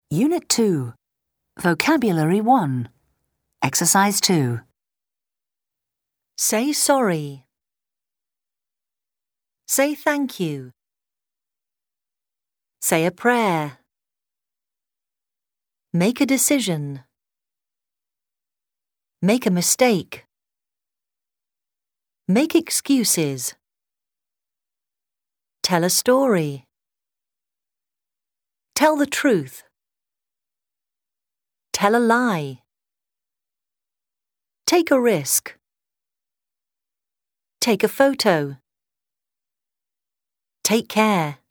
Unit 2, Vocabulary 1, Exercise 2. Say sorry. Say thank you. Say a prayer. Make a decision. Make a mistake. Make excuses. Tell a story. Tell the truth. Tell a lie. Take a risk. Take a photo. Take care.